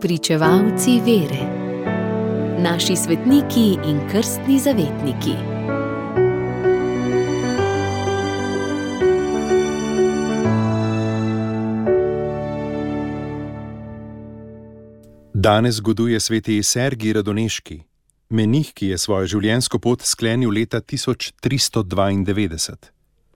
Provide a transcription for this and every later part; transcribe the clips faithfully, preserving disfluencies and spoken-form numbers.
Spričevalci vere. Naši svetniki in krstni zavetniki. Danes goduje sveti Sergij Radoneški, menih, ki je svojo življenjsko pot sklenil leta tisoč tristo dvaindevetdeset.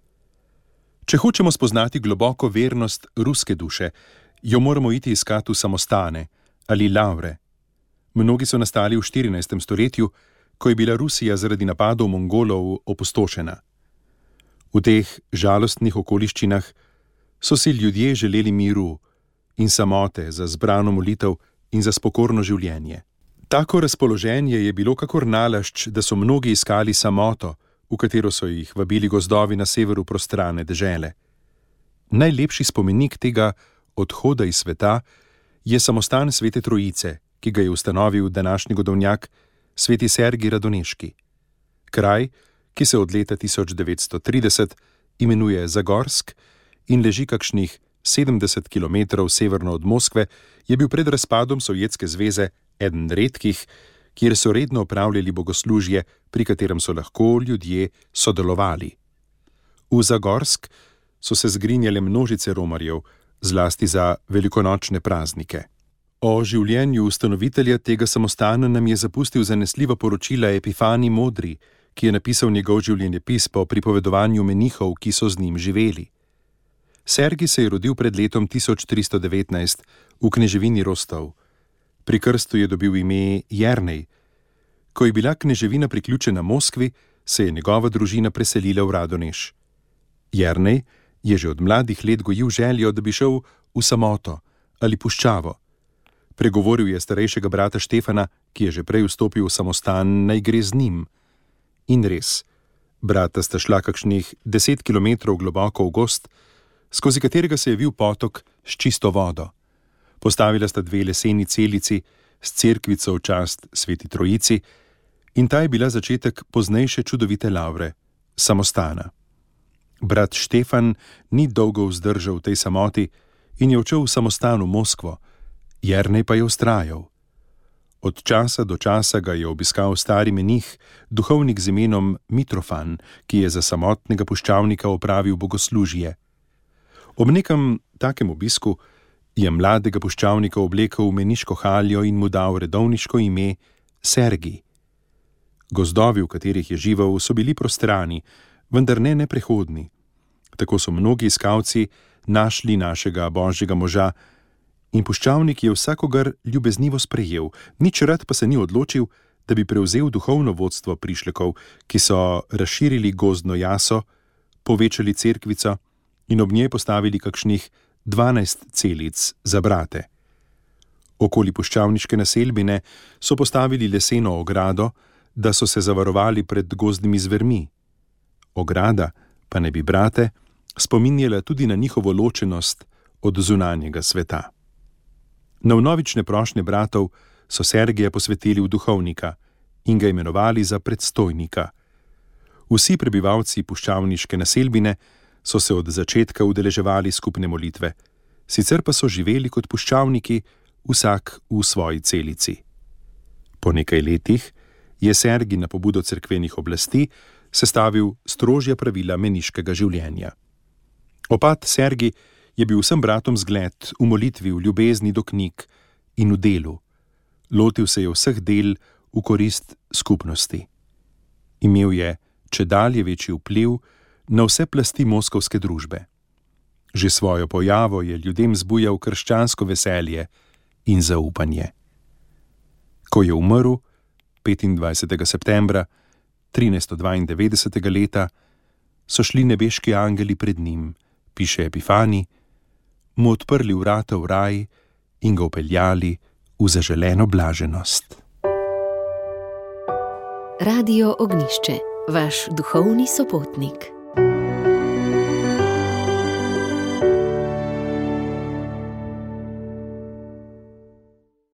Če hočemo spoznati globoko vernost ruske duše, jo moramo iti iskat v samostane ali lavre. Mnogi so nastali v štirinajstem stoletju, ko je bila Rusija zaradi napadov Mongolov opustošena. V teh žalostnih okoliščinah so si ljudje želeli miru in samote za zbrano molitev in za spokorno življenje. Tako razpoloženje je bilo kakor nalašč, da so mnogi iskali samoto, v katero so jih vabili gozdovi na severu prostrane dežele. Najlepši spomenik tega odhoda iz sveta je samostan svete Trojice, ki ga je ustanovil današnji godovnjak sveti Sergij Radoneški. Kraj, ki se od leta tisoč devetsto trideset imenuje Zagorsk in leži kakšnih sedemdeset kilometrov severno od Moskve, je bil pred razpadom Sovjetske zveze eden redkih, kjer so redno opravljali bogoslužje, pri katerem so lahko ljudje sodelovali. V Zagorsk so se zgrinjale množice romarjev, zlasti za velikonočne praznike. O življenju ustanovitelja tega samostana nam je zapustil zanesljiva poročila Epifani Modri, ki je napisal njegov življenjepis po pripovedovanju menihov, ki so z njim živeli. Sergij se je rodil pred letom tisoč tristo devetnajst v kneževini Rostov. Pri krstu je dobil ime Jernej. Ko je bila kneževina priključena Moskvi, se je njegova družina preselila v Radoneš. Jernej je že od mladih let gojil željo, da bi šel v samoto ali puščavo. Pregovoril je starejšega brata Štefana, ki je že prej vstopil v samostan, naj gre z njim. In res, brata sta šla kakšnih deset kilometrov globoko v gozd, skozi katerega se je vil potok s čisto vodo. Postavila sta dve leseni celici s cerkvico v čast sveti Trojici in ta je bila začetek poznejše čudovite lavre, samostana. Brat Štefan ni dolgo vzdržal v tej samoti in je odšel v samostan v Moskvo, Jernej pa je vztrajal. Od časa do časa ga je obiskal stari menih, duhovnik z imenom Mitrofan, ki je za samotnega puščavnika opravil bogoslužje. Ob nekem takem obisku je mladega puščavnika oblekel v meniško haljo in mu dal redovniško ime Sergij. Gozdovi, v katerih je živel, so bili prostrani, vendar ne neprehodni. Tako so mnogi iskalci našli našega božjega moža in puščavnik je vsakogar ljubeznivo sprejel, nič rad pa se ni odločil, da bi prevzel duhovno vodstvo prišlekov, ki so razširili gozdno jaso, povečali cerkvico in ob njej postavili kakšnih dvanajst celic za brate. Okoli puščavniške naselbine so postavili leseno ogrado, da so se zavarovali pred gozdnimi zvermi. Ograda pa ne bi brate spominjala tudi na njihovo ločenost od zunanjega sveta. Na vnovične prošnje bratov so Sergija posvetili v duhovnika in ga imenovali za predstojnika. Vsi prebivalci puščavniške naselbine so se od začetka udeleževali skupne molitve, sicer pa so živeli kot puščavniki, vsak v svoji celici. Po nekaj letih je Sergij na pobudo cerkvenih oblasti sestavil strožja pravila meniškega življenja. Opat Sergij je bil vsem bratom zgled v molitvi, v ljubezni do knjig in v delu. Lotil se je vseh del v korist skupnosti. Imel je čedalje večji vpliv na vse plasti moskovske družbe. Že svojo pojavo je ljudem zbujal krščansko veselje in zaupanje. Ko je umrl petindvajsetega septembra trinajsto dvaindevetdesetega leta, so šli nebeški angeli pred njim, piše Epifani, mu odprli vrata v raj in ga vpeljali v zaželeno blaženost. Radio Ognjišče, vaš duhovni sopotnik.